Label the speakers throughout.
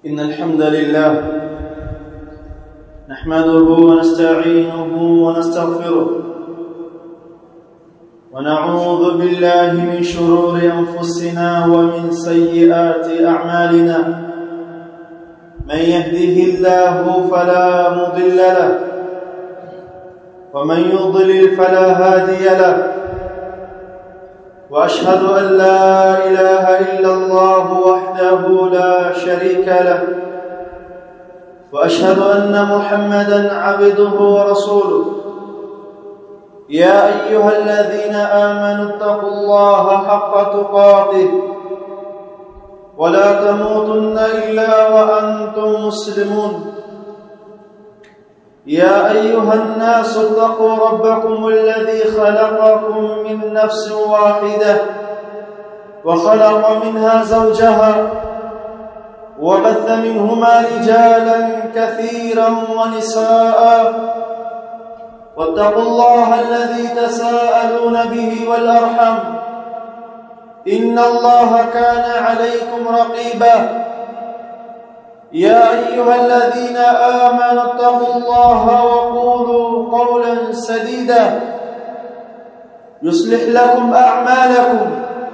Speaker 1: إن الحمد لله نحمده ونستعينه ونستغفره ونعوذ بالله من شرور أنفسنا ومن سيئات أعمالنا من يهده الله فلا مضل له ومن يضلل فلا هادي له وأشهد أن لا إله إلا الله وحده لا شريك له وأشهد أن محمدًا عبده ورسوله يا أيها الذين آمنوا اتقوا الله حق تقاته ولا تموتن إلا وأنتم مسلمون يا أيها الناس اتقوا ربكم الذي خلقكم من نفس واحدة وخلق منها زوجها وبث منهما رجالا كثيرا ونساء واتقوا الله الذي تساءلون به والأرحم إن الله كان عليكم رقيبا يا أيها الذين آمنوا اتقوا الله وقولوا قولا سديدا يصلح لكم أعمالكم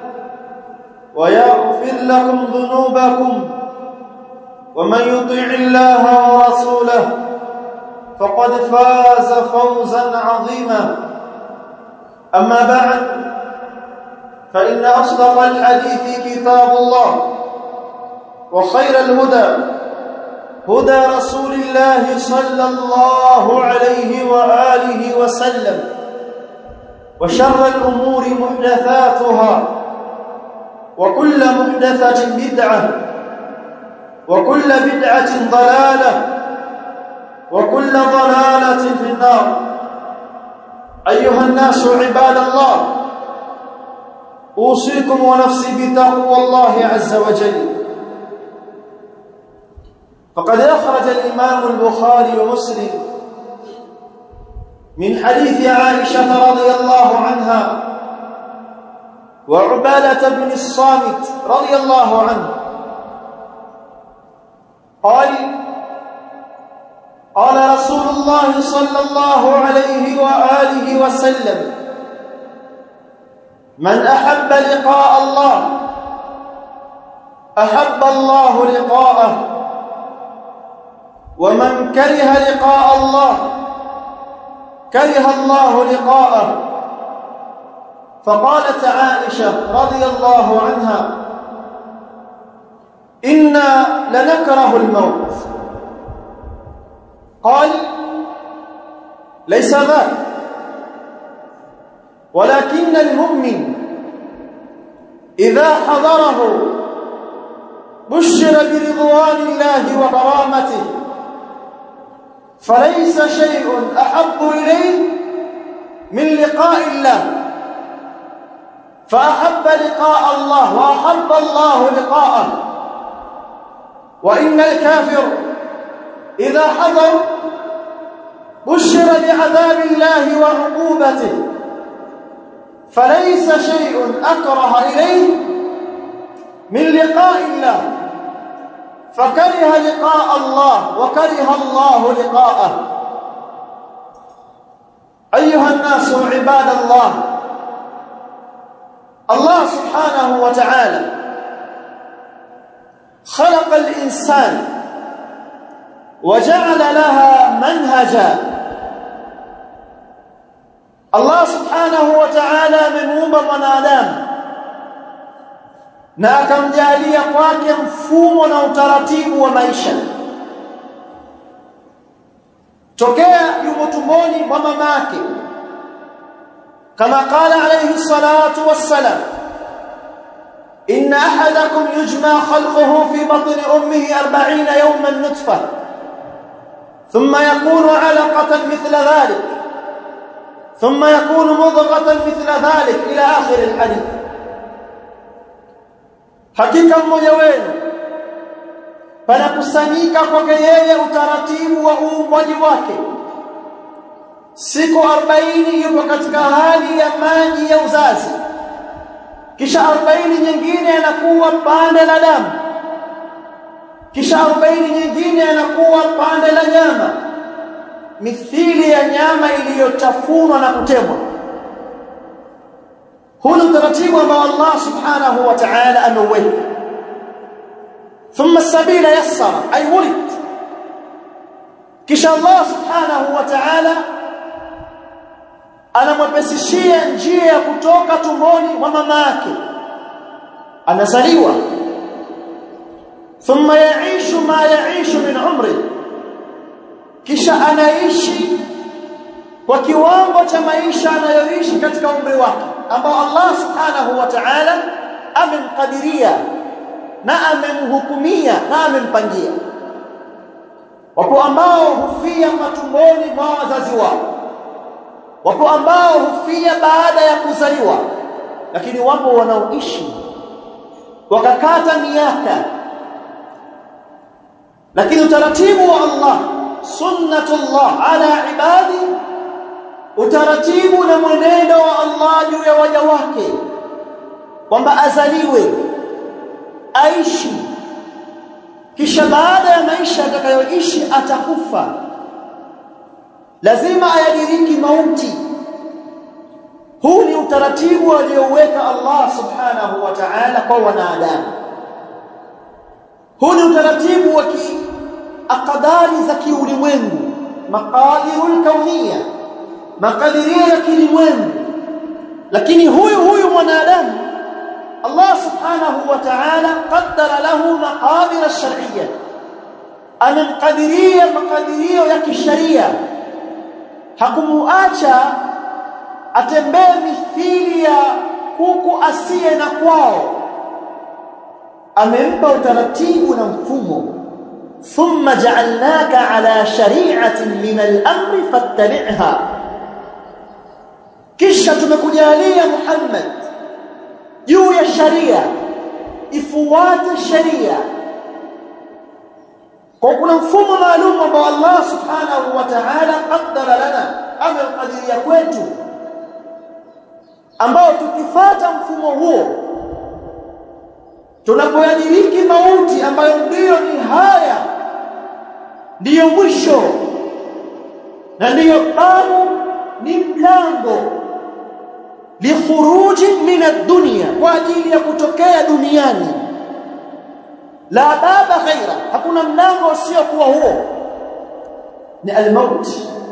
Speaker 1: ويغفر لكم ذنوبكم ومن يطع الله ورسوله فقد فاز فوزا عظيما أما بعد فإن أصدق الحديث كتاب الله وخير الهدى هدى رسول الله صلى الله عليه وآله وسلم وشر الأمور محدثاتها وكل محدثة بدعة وكل بدعة ضلالة وكل ضلالة في النار أيها الناس عباد الله أوصيكم ونفسي بتقوى الله عز وجل فقد أخرج الإمام البخاري ومسلم من حديث عائشة رضي الله عنها وعبادة بن الصامت رضي الله عنه قال رسول الله صلى الله عليه وآله وسلم من أحب لقاء الله أحب الله لقاءه ومن كره لقاء الله كره الله لقاءه فقالت عائشة رضي الله عنها إنا لنكره الموت قال ليس ذاك ولكن المؤمن إذا حضره بشر برضوان الله وكرامته فليس شيء أحب إليه من لقاء الله فأحب لقاء الله وأحب الله لقاءه وإن الكافر إذا حضر بشر بعذاب الله وعقوبته فليس شيء أكره إليه من لقاء الله فكره لقاء الله وكره الله لقاءه أيها الناس عباد الله الله سبحانه وتعالى خلق الإنسان وجعل لها منهجا الله سبحanahu wa ta'ala amemuumba mwanadamu na akamjalia kwake mfumo na utaratibu wa maisha tokea yumo tumboni mwa mamake kama qala alayhi salatu wassalam inna ahadakum yujma khalquhu fi batni ummihi 40 yawman nutfa ثم يكون علقة مثل ذلك ثم يكون مضغة مثل ذلك إلى آخر الحديث hakika mmoja wenu panakusanyika kwake yeye utaratibu wa uumbwaji wake siku 40 yupo katika hali ya maji ya uzazi kisha 40 nyingine anakuwa pande la damu kisha 40 nyingine anakuwa pande la nyama mithili ya nyama iliyotafunwa na kutemwa. Huu ni utaratibu ambao Allah subhanahu wa ta'ala ameuweka. Thumma sabila yassara ay wulid, kisha Allah subhanahu wa ta'ala anamwepesishia njia ya kutoka tumboni mwa mama yake, anazaliwa. Thumma yaishu ma yaishu min umri, kisha anaishi kwa kiwango cha maisha anayoishi katika umri wake ambao Allah subhanahu wa ta'ala amemkadiria na amemhukumia na amempangia. Wapo ambao hufia matumboni mwa wazazi wao, wapo ambao hufia baada ya kuzaliwa, lakini wapo wanaoishi wakakata miaka. Lakini utaratibu wa Allah, sunnatullah ala ibadi, utaratibu na mwenendo wa Allah juu ya waja wake kwamba azaliwe, aishi, kisha baada ya maisha atakayoishi atakufa. Lazima ayadiriki mauti. Huu ni utaratibu alioweka Allah subhanahu wa ta'ala kwa wanadamu. Huu ni utaratibu wa aqdari za kiulimwengu, maqadirul kauniyya, makadirio ya kiulimwengu. Lakini huyu mwanadamu Allah subhanahu wa ta'ala qaddara lahu maqadir ash-shar'iyya, amemkadiria makadirio ya kisharia. Hakumuacha atembee mithili ya kuku asiye na kwao, amempa utaratibu na mfumo. Thumma ja'alnaka ala shari'atin min al-amri fattabi'ha, kisha tumekujalia Muhammad juu ya sharia, ifuate sharia. Kwa kuna mfumo maalum ambao Allah subhanahu wa ta'ala qaddara lana, amekadiria kwetu, ambao tukifuata mfumo huo tunapoyadiriki mauti ambayo ndiyo nihaya, ndiyo mwisho na ndiyo babu, ni mlango likhuruji min ad-dunya, kwa ajili ya kutokea duniani. La baba ghaira, hakuna mlango usiokuwa huo, ni al-maut.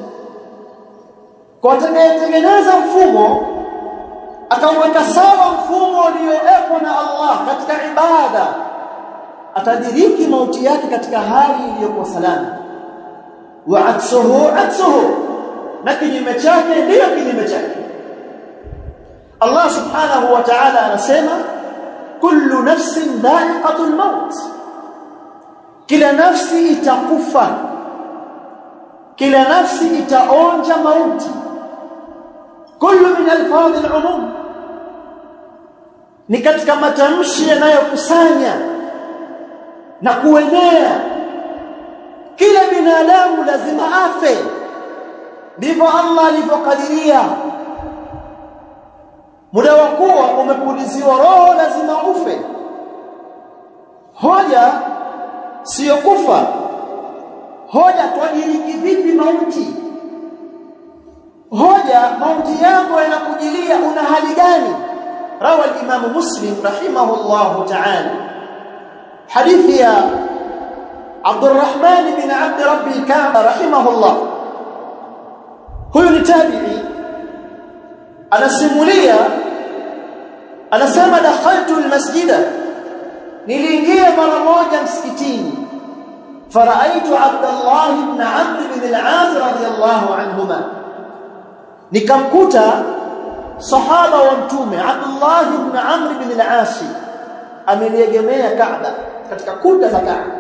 Speaker 1: Kwa atakayetengeneza mfumo akaweka sawa mfumo uliowekwa na Allah katika ibada, atadiriki mauti yake katika hali iliyokuwa salama. Wa aksuhu, na kinyume chake ndiyo kinyume chake. Allah subhanahu wa ta'ala anasema kullu nafsin dha'iqatul maut, kila nafsi itakufa, kila nafsi itaonja mauti. Kullu min alfadhi al-umum, ni katika matamshi yanayokusanya na kuenea. Kila binadamu lazima afe, ndivyo Allah alivyokadiria. Muda wa kuwa umepuliziwa roho, lazima ufe. Hoja sio kufa, hoja twadiriki vipi mauti. Hoja mauti yako yanakujilia, una hali gani? Rawa al-Imam Muslim rahimahullah ta'ala hadithi ya Abdurrahman bin Abd Rabbi al-Ka'ba rahimahullah. Huyu ni tabi'i, anasimulia, anasema dakhaltu al-masjida, niliingia mara moja msikitini, faraitu Abdullah ibn Amr bin al-As radiyallahu anhuma, nikamkuta sahaba wa mtume Abdullah ibn Amr bin al-As ameliegemea Kaaba, katika kuta za Kaaba.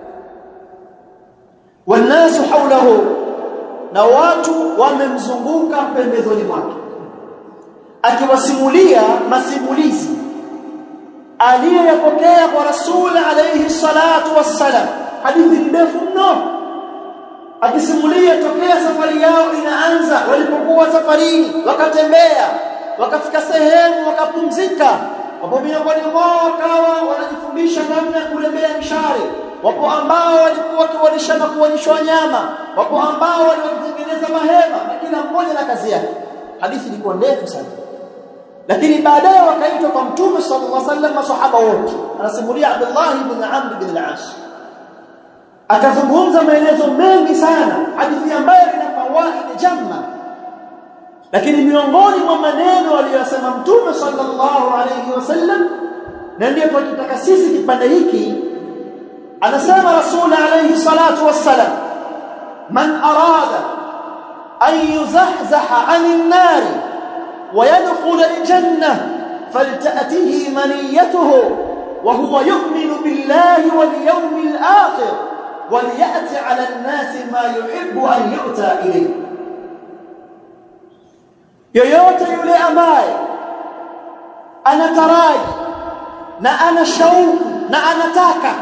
Speaker 1: Wanasu hawlahu, na watu wamemzunguka pembezoni mwake, akiwasimulia masimulizi aliyopokea kwa Rasul alayhi salatu wassalam. Hadithi ndefu mno, akisimulia tokea safari yao inaanza, walipokuwa safarini, wakatembea, wakafika sehemu, wakapumzika. Wapo miongoni mwao wakawa wanajifundisha namna ya kulembea mshare, wapo ambao walikuwa wakiwalishana kuonyeshwa nyama, wapo ambao walitengeneza mahema, na kila mmoja na kazi yake. Hadithi ilikuwa ndefu sana, lakini baadaye wakaitwa kwa Mtume sallallahu alaihi wasallam masahaba wote. Anasimulia Abdullah ibn Amr ibn al-As, akazungumza maelezo mengi sana, hadithi ambayo ina fawaid jamma. Lakini miongoni mwa maneno aliyosema Mtume sallallahu alaihi wasallam, na ndio tunataka sisi kipande hiki, anasema Rasul alayhi salatu wassalam, man arada an yuzahzaha 'anil nar wa yadkhula al-jannah falta'tihi maniyatuhu wa huwa yu'minu billahi wal yawmil akhir waliyati 'ala an-nas ma yuhibbu an yu'ta ilayhi. Yoyote yule ambaye anataraji na ana shauku na anataka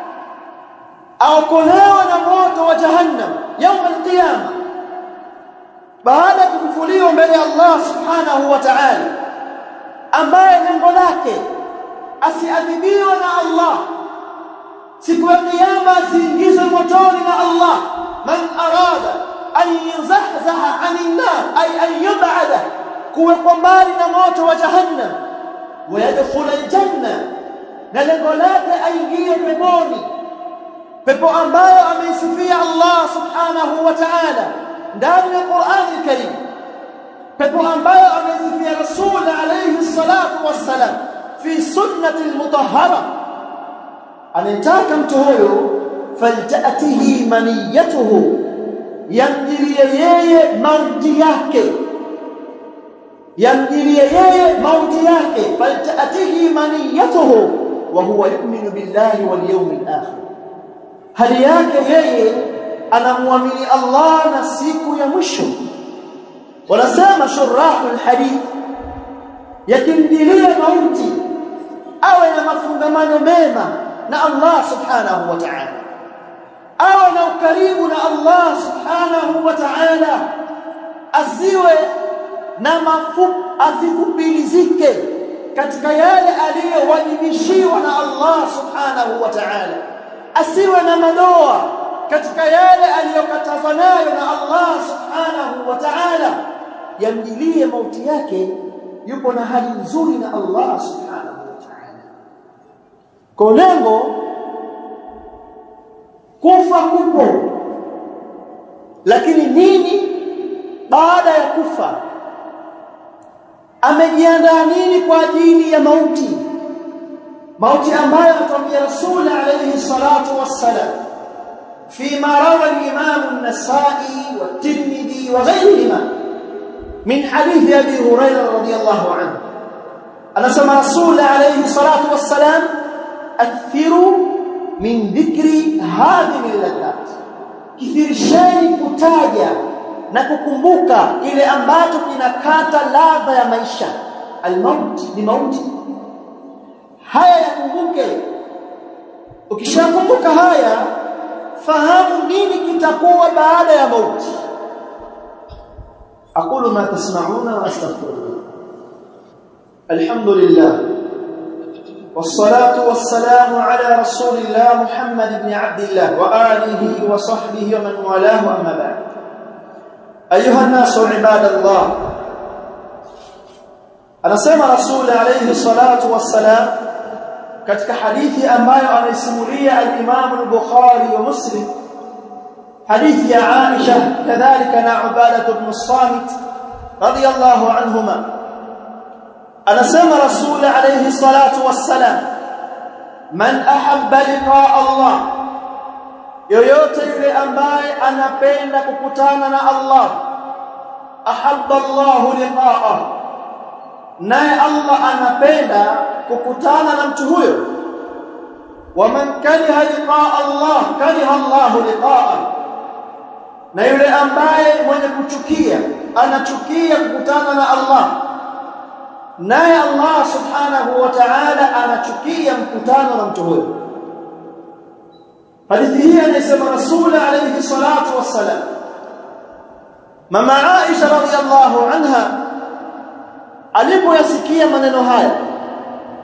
Speaker 1: aokolewa na moto wa jahannam يوم القيامه, baada ya kufufuliwa mbele ya Allah subhanahu wa ta'ala, ambaye lengo lake asiadhibiwe na Allah siku ya kiyama, asiingizwe motoni na Allah. Man arada an yuzahzaha 'anil nar ay an yub'ada, kuwekwa mbali na moto wa jahannam, wa yadkhula al-janna, na lengo lake aingie peponi, pepo ambayo ameisifia Allah subhanahu wa ta'ala ndani ya Qur'an al-Karim, pepo ambayo ameisifia Rasul alayhi salatu wassalam fi sunnati al-mutahhara. Anataka mtu huyo falta'tihi maniyatuhu, yamjilie yeye mauti yake, yamjilie yeye mauti yake, falta'tihi maniyatuhu wa huwa yu'minu billahi wal yawmil akhir, hali yake yeye anamuamini Allah na siku ya mwisho. Wanasema shurahul hadith, yakimjilia mauti awe na mafungamano mema na Allah subhanahu wa ta'ala, awe na ukaribu na Allah subhanahu wa ta'ala, asiwe na asifupilizike katika yale aliyowajibishiwa na Allah subhanahu wa ta'ala, asiwe na madoa katika yale aliyokatazwa nayo na Allah subhanahu wa ta'ala, yamjilie mauti yake yupo na hali nzuri na Allah subhanahu wa ta'ala. Kwa lengo kufa kupo, lakini nini baada ya kufa? Amejiandaa nini kwa ajili ya mauti? Mauti ambayo atuambia Rasul alayhi salatu wassalam فيما روى الإمام النسائي والترمذي وغيرهما من حديث أبي هريرة رضي الله عنه، أن سمع رسول عليه الصلاة والسلام أكثروا من ذكر هذه اللذات، كثير شيء kutaja na kukumbuka ile ambacho kinakata ladha ya maisha. Al-maut ni mauti, haya yakumbuke. Ukishakumbuka haya, fahamu nini kitakuwa baada ya mauti. aqulu ma tasma'una wa astaghfirullah. Alhamdulillah wassalatu wassalamu ala rasulillah Muhammad ibn Abdillah wa alihi wa sahbihi wa man walahu, amma ba'd. Ayuha an-nasu ibadallah, anasema Rasul alayhi salatu wassalam katika hadithi ambayo anaisimulia al-Imam al-Bukhari wa Muslim, hadithi ya Aisha kadhalika na Ubadah ibn Samit radiyallahu anhuma, anasema Rasul alayhi salatu wassalam, man ahabba liqa Allah, yoyote yule ambaye anapenda kukutana na Allah, ahabba Allah liqa'ah, naye Allah anapenda kukutana na mtu huyo. Wa man kariha liqa'a Allah kariha Allah liqa'ah, na yule ambaye mwenye kuchukia anachukia kukutana na Allah, naye Allah subhanahu wa ta'ala anachukia mkutano na mtu huyo. Hadithi hii anasema Rasul alayhi salatu wassalam. Mama Aisha radhiyallahu anha alipoyasikia maneno haya,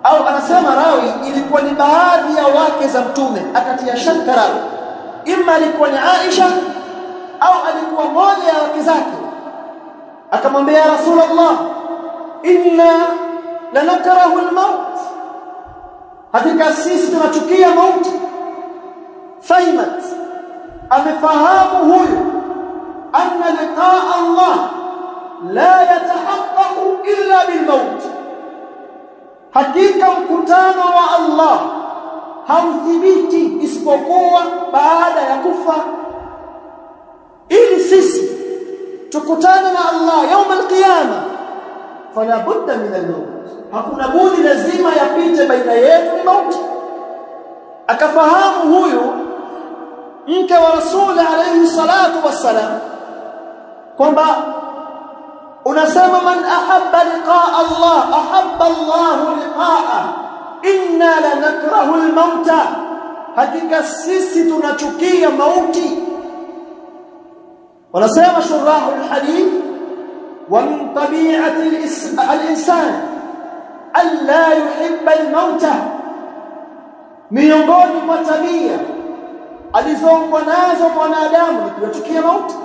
Speaker 1: au anasema rawi ilikuwa ni baadhi ya wake za mtume, akatia shaka rawi imma alikuwa ni Aisha au alikuwa mmoja ya wake zake. Akamwambia ya Rasulullah, inna lanakrahu al-maut, hakika sisi tunachukia mauti. Fahimat, amefahamu huyu anna liqaa Allah la yatahaqqaqu illa bil maut, hakika mkutano wa Allah hauthibiti isipokuwa baada ya kufa. Ili sisi tukutane na Allah يوم القيامه fala budda min al-maut, hakuna budi, lazima yapite baina yetu ni mauti. Akafahamu huyu mke wa Rasul alayhi salatu wassalam kwamba unasema man ahabba liqaa Allah ahabba Allah liqaa, inna lanakrahu al-mauta, hakika sisi tunachukia mauti. wanasema shurahu al-hadith wa min tabi'ati al-insan alla yuhibba al-mauta, miongoni mwa tabia alizoumbwa nazo mwanadamu ni kuchukia mauti.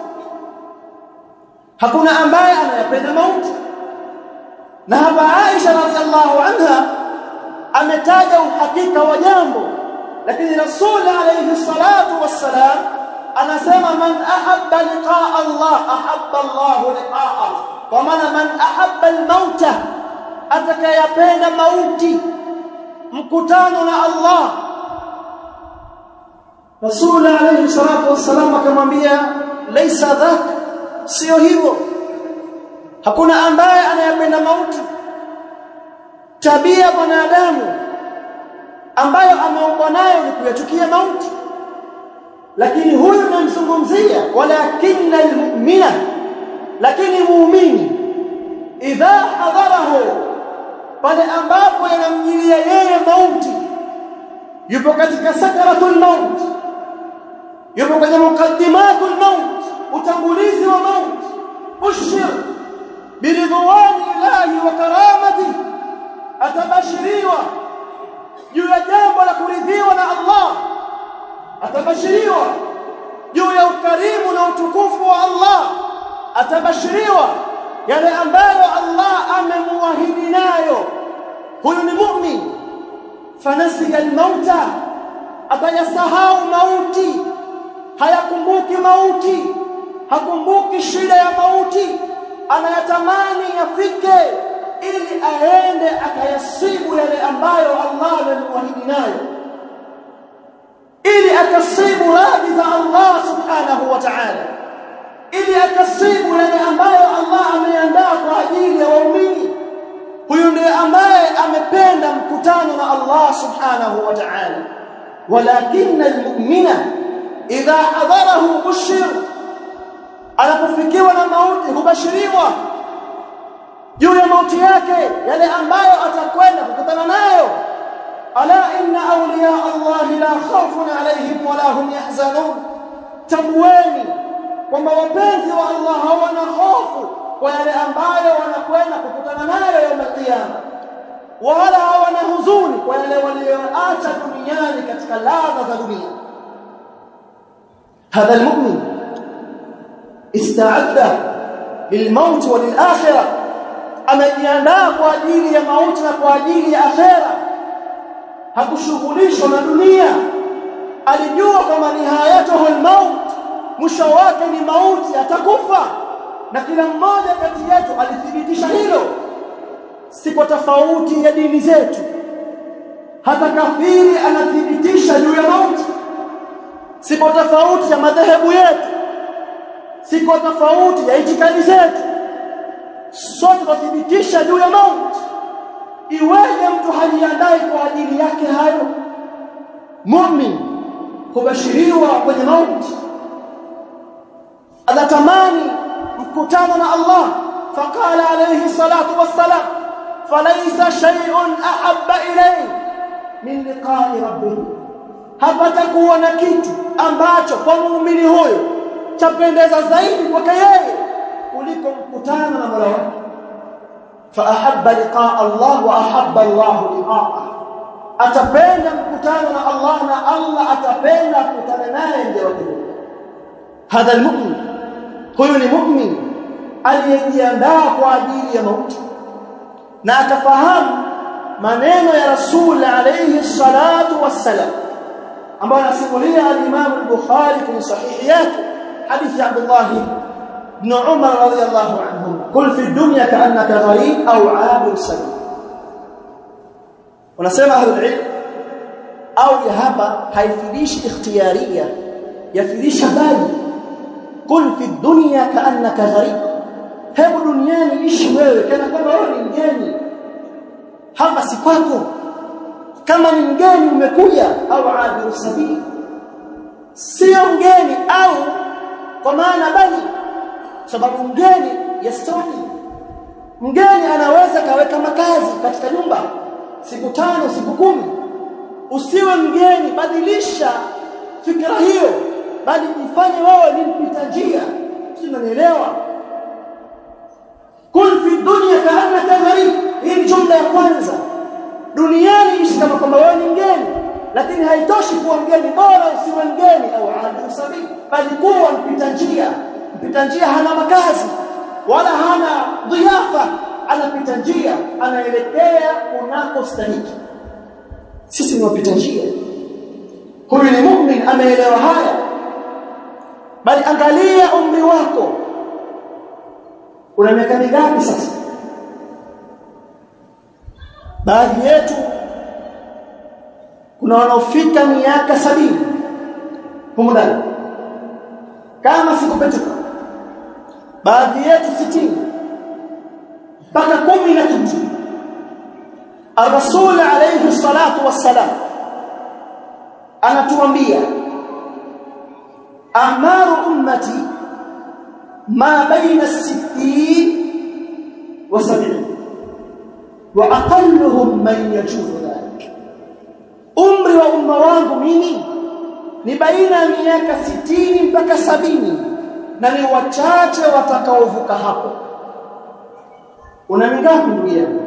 Speaker 1: Hakuna ambaye anayapenda mauti. Na hapa Aisha radhiallahu anha ametaja uhakika wa jambo, lakini Rasul alayhi salatu wassalam anasema man ahabba liqaa Allah ahabba Allah liqaa, kwa maana man ahabba al-mauta, atakayapenda mauti, mkutano na Allah. Rasul alayhi salatu wassalam akamwambia laysa dhak, sio hivyo, hakuna ambaye anayapenda mauti. Tabia mwanadamu ambayo ameumbwa nayo ni kuyachukia mauti. Lakini huyu namzungumzia walakinna almu'mina, lakini muumini idha hadarahu, pale ambapo yanamjilia yeye mauti, yupo katika sakaratul maut, yupo kwenye muqaddimatul maut, utangulizi wa maut, ushir biridwani Allahi wa karamati, atabashiriwa juu ya jambo la kuridhiwa na Allah, atabashiriwa juu ya ukarimu na utukufu wa Allah, atabashiriwa yale ambayo Allah amemuahidi nayo. Huyu ni mu'min. Fanasiya al-mauta, atayasahau mauti, hayakumbuki mauti, hakumbuki shida ya mauti, anayatamani yafike ili aende akayasibu yale ambayo Allah amemuahidi nayo, ili akasibu radhi za Allah subhanahu wa ta'ala, ili akasibu yale ambayo Allah ameandaa kwa ajili ya waumini. Huyu ndiye ambaye amependa mkutano na Allah subhanahu wa ta'ala. Walakinna almu'mina idha hadarahu bushir, anapofikiwa na mauti hubashiriwa juu ya mauti yake, yale ambayo atakwenda kukutana nayo. ala inna awliya Allah la khawfun alayhim wa la hum yahzanun, tamweni kwamba wapenzi wa Allah hawana hofu kwa yale ambayo wanakwenda kukutana nayo يوم القيامه, wala hawana huzuni kwa yale walioacha duniani katika ladha za dunia. hadha almu'min ista'adda lilmaut wa lilakhirah, amejiandaa kwa ajili ya mauti na kwa ajili ya akhera. Hakushughulishwa na dunia, alijua kama nihayatuhu almaut, mwisho wake ni mauti, atakufa. Na kila mmoja kati yetu alithibitisha hilo. Si kwa tofauti ya dini zetu, hata kafiri anathibitisha juu ya mauti. Si kwa tofauti ya madhehebu yetu, si kwa tofauti ya itikadi zetu, sote tunathibitisha juu ya mauti. Iweje mtu hajiandai kwa ajili yake hayo? Muumini hubashiriwa kwenye mauti, anatamani mkutano na Allah. Faqala alayhi salatu wassalam, falaysa shay'un ahabba ilayhi min liqa'i rabbih, hapatakuwa na kitu ambacho kwa muumini huyo chapendeza zaidi kwake yeye kuliko mkutano na Mola wake. fa ahabba liqa'a Allah wa ahabba Allah liqa'ah, atapenda mkutano na Allah na Allah atapenda kukutana naye ndio wake. Hadha almu'min, huyu ni mu'min aliyejiandaa kwa ajili ya mauti na atafahamu maneno ya Rasul alayhi salatu wassalam ambayo anasimulia al-Imam al-Bukhari kwenye sahihi yake, hadithi ya Abdullah ibn Umar radhiyallahu anhu, kul fi dunya ka'annaka gharib au 'abir sabil. Wanasema ahlul ilm au ya hapa haifidishi ikhtiyariya, yafidisha bali kul fi dunya ka'annaka gharib, hebu duniani ishi wewe kana kwamba wewe ni mgeni hapa, si kwako, kama ni mgeni umekuja, au 'abir sabil, sio mgeni au kwa maana bali, sababu mgeni yastawi, mgeni anaweza kaweka makazi katika nyumba siku 5 siku 10. Usiwe mgeni, badilisha fikra hiyo, bali ifanye wewe ni mpita njia. Unanielewa? Kul fi dunya ka'annaka gharib, hii jumla ya kwanza. Duniani ishi kama kwamba wewe ni mgeni, lakini haitoshi kuwa mgeni, bora usiwe mgeni au 'abir sabil, bali kuwa mpita njia. Mpita njia hana makazi wala hana dhiafa, anapita njia, anaelekea unakostahili. Sisi ni wapita njia. Huyu ni mu'min, ameelewa haya. Bali angalia umri wako, una miaka mingapi sasa? Baadhi yetu kuna wanaofika miaka 70 huko ndani kama sikupetuka, baadhi yetu 60 mpaka 10 na kitu. Ar-Rasul alayhi salatu wassalam anatuambia a'maru ummati ma baina 60 wa 70 wa aqalluhum man yajuzu dhalik, umri wa umma wangu mimi ni baina ya miaka 60 mpaka 70 na ni wachache watakaovuka hapo. Una mingapi ndugu yangu?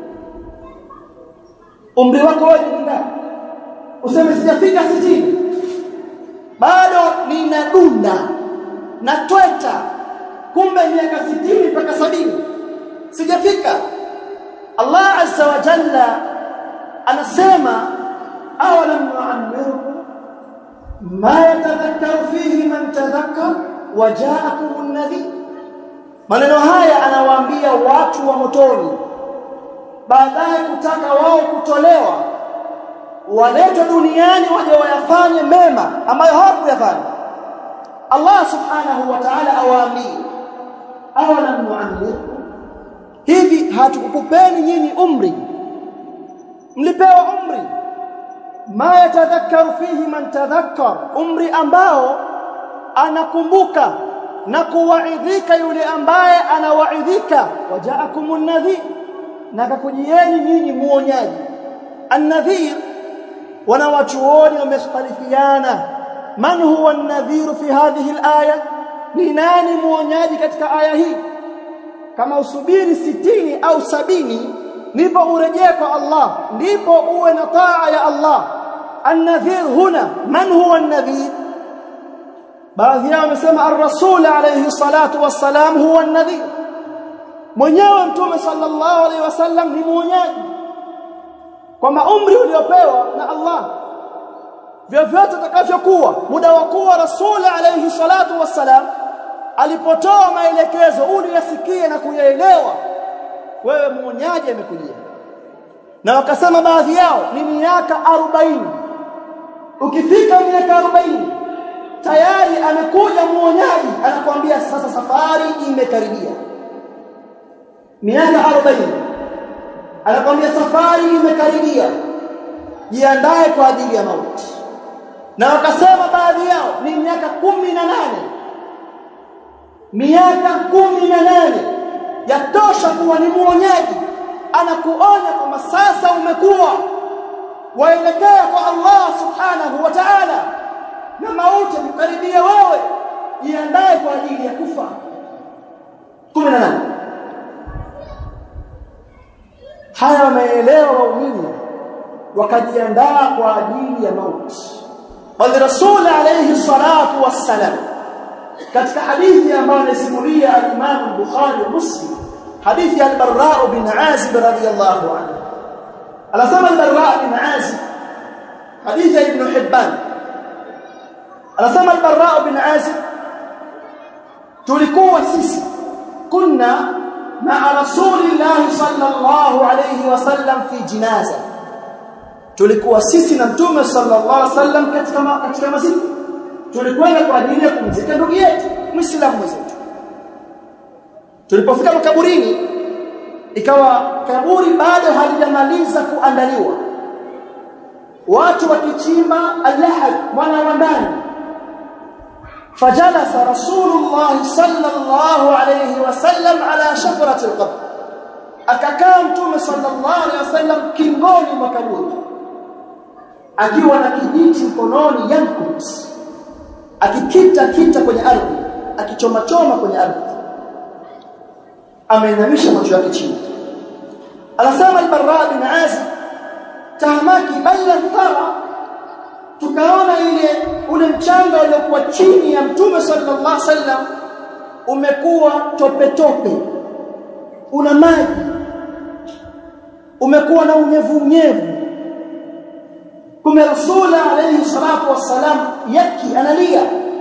Speaker 1: Umri wako wewe ni ngapi? Useme sijafika 60, bado ninadunda na tweta, kumbe miaka 60 mpaka 70 sijafika. Allah azza wa jalla anasema awalam nu'ammirukum ma yatadhakkaru fihi man tadhakkar wa ja'akumun nadhir. Maneno haya anawaambia watu wa motoni baadaye kutaka wao kutolewa, waletwe duniani waje wayafanye mema ambayo hawakuyafanya. Allah subhanahu wa ta'ala awaambia awalam nu'ammirukum, hivi hatukukupeni nyinyi umri, mlipewa umri, ma yatadhakkaru fihi man tadhakkar, umri ambao anakumbuka na kuwaidhika yule ambaye anawaidhika. Wajaakumun nadhir, na kakujieni nyinyi muonyaji. An-nadhir, wanawachuoni wameshtarifiana man huwa an-nadhir fi hadhihi al-aya, ni nani muonyaji katika aya hii? Kama usubiri 60 au 70 ndipo urejee kwa Allah, ndipo uwe na taa ya Allah. An-nadhir huna, man huwa an-nadhir? Baadhi yao wamesema ar-Rasul alayhi salatu wassalam huwa an-nadhir, mwenyewe Mtume sallallahu alayhi wasallam ni muonyaji kwa umri uliopewa na Allah. Vyovyote utakavyokuwa, muda wa kuwa Rasul alayhi salatu wassalam alipotoa maelekezo uliyasikia na kuyaelewa, wewe muonyaji amekujia. Na wakasema baadhi yao ni miaka 40. Ukifika miaka 40 tayari amekuja muonyaji, anakuambia sasa safari imekaribia. Miaka 40 anakuambia safari imekaribia, jiandae kwa ajili ya mauti. Na wakasema baadhi yao ni miaka 18. Miaka 18 yatosha kuwa ni muonyaji, anakuonya kwamba sasa umekuwa waelekea kwa Allah subhanahu wa ta'ala na mauti kukaribia wewe, jiandae kwa ajili ya kufa. 18. haya wameelewa waumini wakajiandaa kwa ajili ya mauti. Bali Rasul alayhi salatu wassalam katika hadithi ambayo anasimulia al-Imam al-Bukhari wa Muslim, hadithi ya al-Barra bin Azib radiyallahu anhu, anasema al-Barra bin Azib, hadithi ya Ibn Hibban, anasema al-Barra bin Azib, tulikuwa sisi kunna ma'a Rasulillah sallallahu alayhi wasallam fi jinaza, tulikuwa sisi na Mtume sallallahu alayhi wasallam katika maziko, tulikwenda kwa ajili ya kumzika ndugu yetu Muislamu mwenzetu. Tulipofika makaburini, ikawa kaburi bado halijamaliza kuandaliwa, watu wakichimba al-lahad mwana wa ndani. فجلس رسول الله صلى الله عليه وسلم على شفرة القبر, akakaa Mtume sallallahu alaihi wasallam kingoni mwa kaburi akiwa na kijiti mkononi, yankut, akikita kwenye ardhi, akichoma kwenye ardhi, ameinamisha macho yake chini. Anasema al-Barra bin Azib, tahamaki baina thara, tukaona ule mchanga uliokuwa chini ya Mtume sallallahu alaihi wasallam umekuwa tope, una maji, umekuwa na unyevu. Kumbe Rasul alayhi salatu wassalam yaki, analia,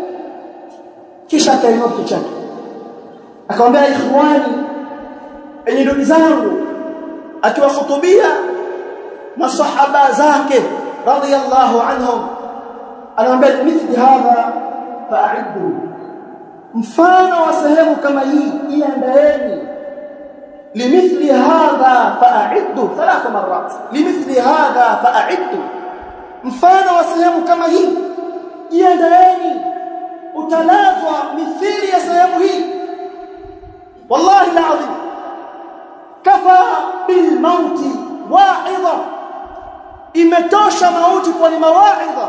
Speaker 1: kisha akainua kichwa chake akamwambia, ikhwani, enyi ndugu zangu, akiwahutubia masahaba zake radiyallahu anhum, anawaambia mithli hadha fa'iddu, mfano wa sehemu kama hii iandaeni. Limithli hadha fa'iddu 3 marat, limithli hadha fa'iddu, mfano wa sehemu kama hii iandaeni, utalazwa mithili ya sehemu hii. Wallahi alazim, kafa bil mauti wa'idha, imetosha mauti kuwa ni mawaidha,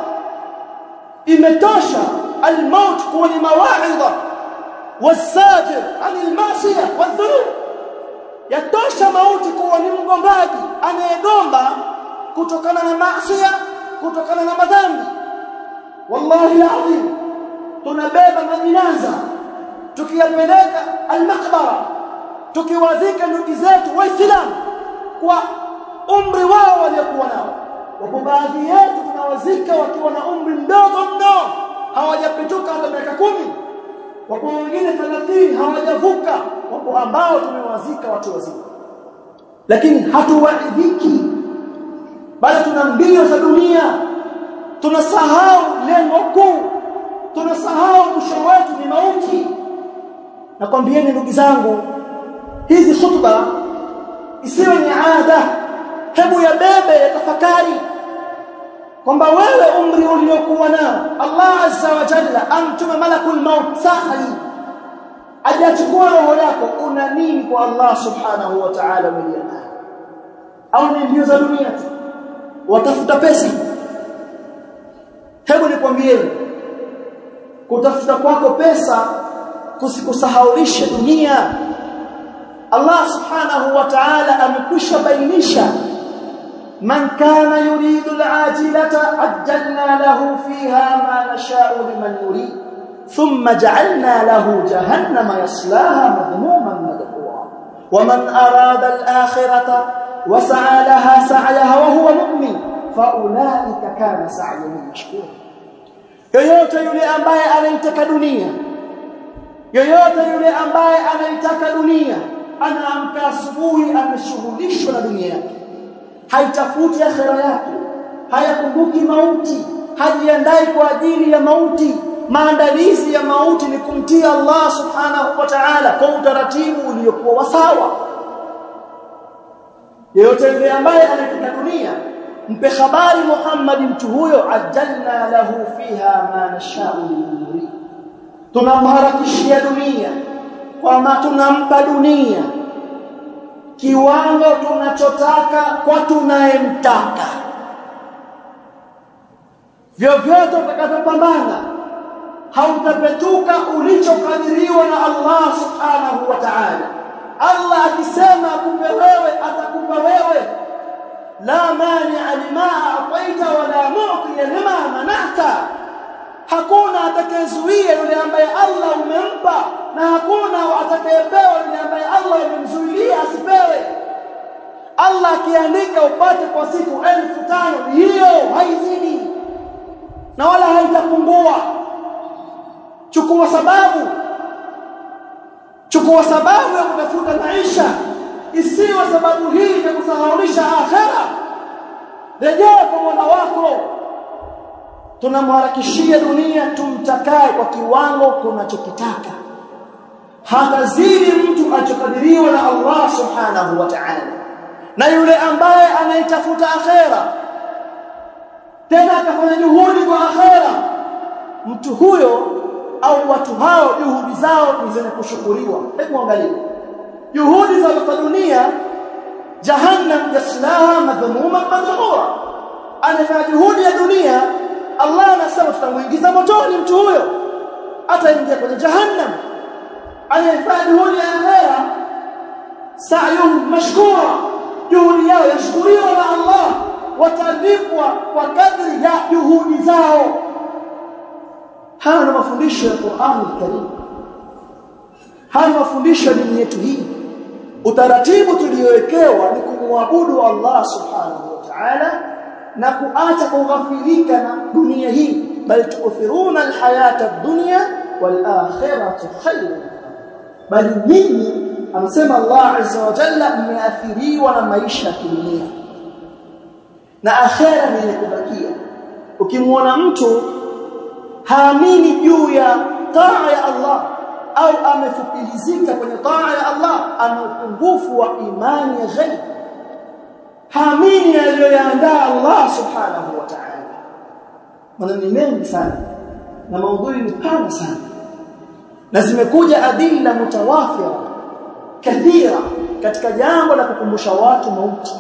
Speaker 1: imetosha al-maut kuwa ni mawaidha, wasajir anil ma'siyah wadhunub, yatosha mauti kuwa ni mgombaji anayegomba kutokana na maasiya, kutokana na madhambi. Wallahi alazim, tunabeba majinaza tukiyapeleka al-maqbara, tukiwazika ndugu zetu Waislamu kwa umri wao waliokuwa nao. Wapo baadhi yetu tunawazika wakiwa na umri mdogo mno, hawajapituka hata miaka 10, wapo wengine 30 hawajavuka, wapo ambao tumewazika watu wazima. Lakini hatuwaidhiki, bali tuna mbio za dunia, tunasahau lengo kuu, tunasahau mwisho wetu ni mauti. Nakwambieni ndugu zangu, hizi khutba isiwe ni ada, hebu ya bebe ya tafakari kwamba wewe umri uliokuwa nao Allah azza wa jalla amtuma malakul maut sahi ajachukua roho yako, una nini kwa Allah subhanahu wa ta'ala mwenyewe? Au ni mbio za dunia tu, watafuta pesa? Hebu nikwambieni, kutafuta kwako pesa kusikusahaulishe dunia. Allah subhanahu wa ta'ala amekwisha bainisha, man kana yuridu al-ajilata ajjalna lahu fiha ma nasha'u liman yurid thumma ja'alna lahu jahannama yaslaha madhmuman madhura wa man arada al-akhirata wa sa'a laha sa'yaha wa huwa mu'min fa ulaika kana sa'yuhum mashkura. Yoyote yule ambaye anaitaka dunia, yoyote yule ambaye anaitaka dunia, anaamka asubuhi ameshughulishwa na dunia yake, haitafuti akhera yake, hayakumbuki mauti, hajiandai kwa ajili ya mauti. Maandalizi ya mauti ni kumtia Allah subhanahu wa ta'ala kwa utaratibu uliokuwa sawa. Yeyote yule ambaye anataka dunia, mpe habari Muhammad, mtu huyo ajalna lahu fiha ma nasha'u liman, tunamharakishia dunia, kwamba tunampa dunia kiwango tunachotaka kwa tunayemtaka. Vyovyote utakapopambana, hautapetuka ulichokadiriwa na Allah subhanahu wa ta'ala. Allah akisema akupe wewe atakupa wewe. La mani'a lima a'taita wa la mu'tiya lima mana'ta. Hakuna atakayezuia yule ambaye Allah umempa na hakuna atakayepewa yule ambaye Allah umemzuilia asipewe. Allah akiandika upate kwa siku 1500 hiyo haizidi na wala haitapungua. Chukua sababu ya kutafuta maisha, isiwe sababu hii ya kusahaulisha akhera. Rejea kwa Mola wako. Tunamharakishia dunia tumtakaye kwa kiwango tunachokitaka, hatazidi mtu achokadiriwa na Allah subhanahu wa ta'ala. Na yule ambaye anaitafuta akhera tena akafanya juhudi kwa akhera, mtu huyo au watu hao juhudi zao ni zenye kushukuriwa. Hebu angalia juhudi za dunia, jahannam yaslaha madhmuma madhura. Anafanya juhudi ya dunia, Allah anasema tutamuingiza motoni mtu huyo, ataingia kwenye jahannam. Anafanya juhudi ya akhera, sa'yuhum mashkura, juhudi yao yashkuriwa na Allah, watalipwa kwa kadri ya juhudi zao. Haya ni mafundisho ya Qur'an al-Karim. Haya ni mafundisho ya dini yetu hii. Utaratibu tuliowekewa ni kumwabudu Allah subhanahu wa ta'ala na kuacha kughafilika na dunia hii, bal tu'thiruna al-hayata ad-dunya wal akhiratu khayrun. Bali nyinyi, anasema Allah azza wa jalla, mmeathiriwa na maisha ya dunia na akhera ni kubakia. Ukimwona mtu haamini juu ya taa ya Allah au amefupilizika kwenye taa ya Allah, ana upungufu wa imani ya ghaib, haamini aliyoyaandaa Allah subhanahu wa ta'ala. Maneno mengi sana na maudhui ni pana sana, na zimekuja adilla mutawafira kathira katika jambo la kukumbusha watu mauti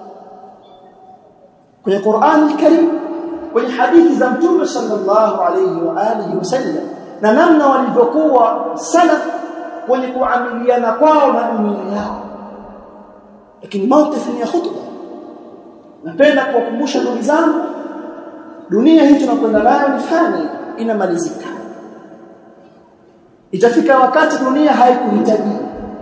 Speaker 1: kwenye Qur'an al-Karim, kwenye hadithi za Mtume sallallahu alayhi wa alihi wasallam, na namna walivyokuwa salaf wenye kuamiliana kwao na dunia yao. Lakini mauti ni khutba. Napenda kuwakumbusha ndugu zangu, dunia hii tunakwenda nayo ni fani, inamalizika. Itafika wakati dunia haikuhitaji.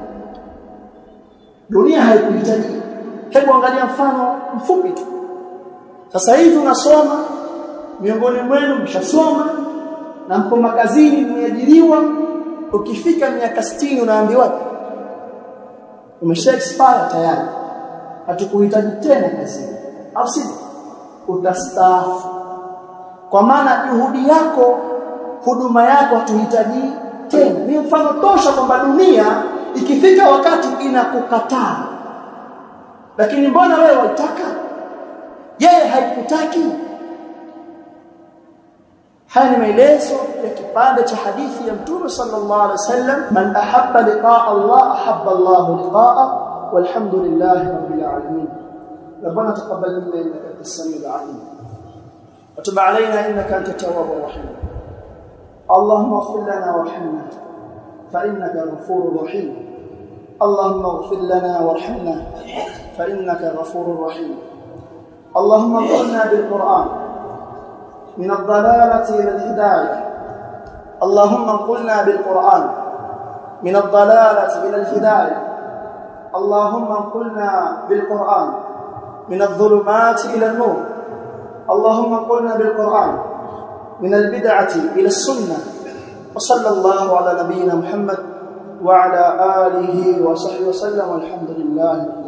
Speaker 1: Hebu angalia mfano mfupi tu. Sasa hivi unasoma, miongoni mwenu mshasoma na mko makazini, mmeajiriwa. Ukifika miaka 60 unaambiwa umesha expire tayari, hatukuhitaji tena kazini, au si utastaafu. Kwa maana juhudi yako, huduma yako hatuhitaji tena. Ni mfano tosha kwamba dunia ikifika wakati inakukataa. Lakini mbona wewe waitaka? Yeye haikutaki. Haya ni maelezo ya kipande cha hadithi ya Mtume sallallahu alaihi wasallam, man ahabba liqa'a Allah ahabba Allah liqa'ah walhamdulillahi rabbil alamin. ربنا تقبل منا انك انت السميع العليم وتب علينا انك انت التواب الرحيم. اللهم اغفر لنا وارحمنا فانك غفور رحيم. اللهم اغفر لنا وارحمنا فانك غفور رحيم. اللهم انقلنا بالقرآن من الضلالة إلى الهداية. اللهم انقلنا بالقرآن من الضلالة إلى الهداية. اللهم انقلنا بالقرآن من الظلمات إلى النور. اللهم انقلنا بالقرآن من البدعة إلى السنة. وصلى الله على نبينا محمد وعلى آله وصحبه وسلم والحمد لله.